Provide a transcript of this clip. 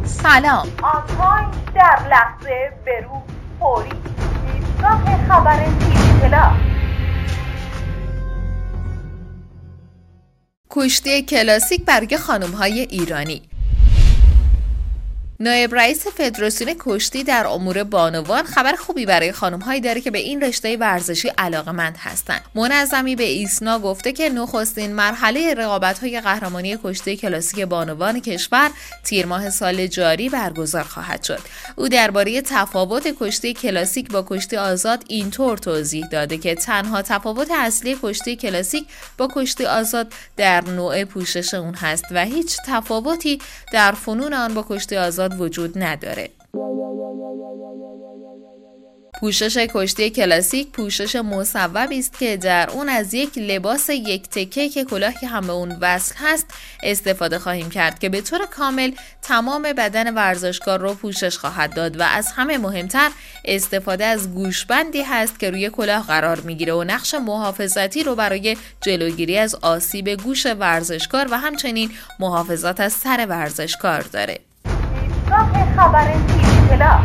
سلام. آنتاین در لحظه برو فوری ایستگاه خبر تیوی کلاس. کشتی کلاسیک برای خانم‌های ایرانی. نایب رئیس فدراسیون کشتی در امور بانوان خبر خوبی برای خانم‌هایی داره که به این رشته ورزشی علاقه‌مند هستند. منظمی به ایسنا گفته که نخستین مرحله رقابت‌های قهرمانی کشتی کلاسیک بانوان کشور تیر ماه سال جاری برگزار خواهد شد. او درباره تفاوت کشتی کلاسیک با کشتی آزاد اینطور توضیح داده که تنها تفاوت اصلی کشتی کلاسیک با کشتی آزاد در نوع پوشش اون هست و هیچ تفاوتی در فنون آن با کشتی آزاد وجود نداره. پوشش کشتی کلاسیک پوشش مصوبی است که در اون از یک لباس یک تکه که کلاهی هم به اون وصل هست استفاده خواهیم کرد که به طور کامل تمام بدن ورزشکار رو پوشش خواهد داد و از همه مهمتر استفاده از گوشبندی هست که روی کلاه قرار میگیره و نقش محافظتی رو برای جلوگیری از آسیب گوش ورزشکار و همچنین محافظت از سر ورزشکار داره. ایستگاه خبر تیوی کلاس.